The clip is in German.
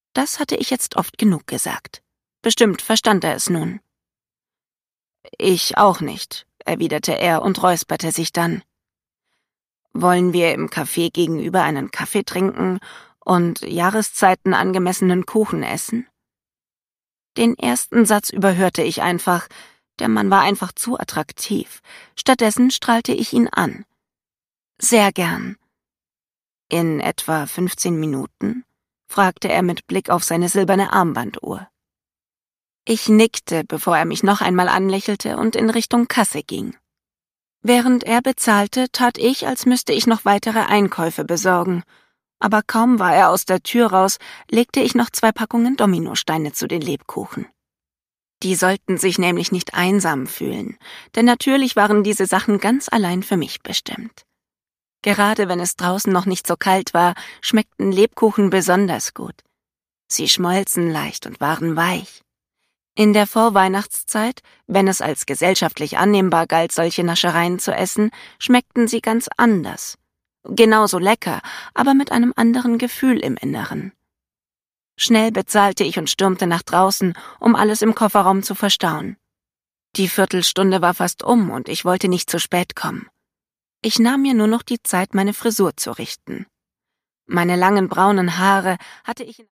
Das hatte ich jetzt oft genug gesagt. Bestimmt verstand er es nun. »Ich auch nicht«, erwiderte er und räusperte sich dann. »Wollen wir im Café gegenüber einen Kaffee trinken und Jahreszeiten angemessenen Kuchen essen?« Den ersten Satz überhörte ich einfach. Der Mann war einfach zu attraktiv. Stattdessen strahlte ich ihn an. »Sehr gern.« »In etwa 15 Minuten?« fragte er mit Blick auf seine silberne Armbanduhr. Ich nickte, bevor er mich noch einmal anlächelte und in Richtung Kasse ging. Während er bezahlte, tat ich, als müsste ich noch weitere Einkäufe besorgen. Aber kaum war er aus der Tür raus, legte ich noch 2 Packungen Dominosteine zu den Lebkuchen. Die sollten sich nämlich nicht einsam fühlen, denn natürlich waren diese Sachen ganz allein für mich bestimmt. Gerade wenn es draußen noch nicht so kalt war, schmeckten Lebkuchen besonders gut. Sie schmolzen leicht und waren weich. In der Vorweihnachtszeit, wenn es als gesellschaftlich annehmbar galt, solche Naschereien zu essen, schmeckten sie ganz anders. Genauso lecker, aber mit einem anderen Gefühl im Inneren. Schnell bezahlte ich und stürmte nach draußen, um alles im Kofferraum zu verstauen. Die Viertelstunde war fast um und ich wollte nicht zu spät kommen. Ich nahm mir nur noch die Zeit, meine Frisur zu richten. Meine langen braunen Haare hatte ich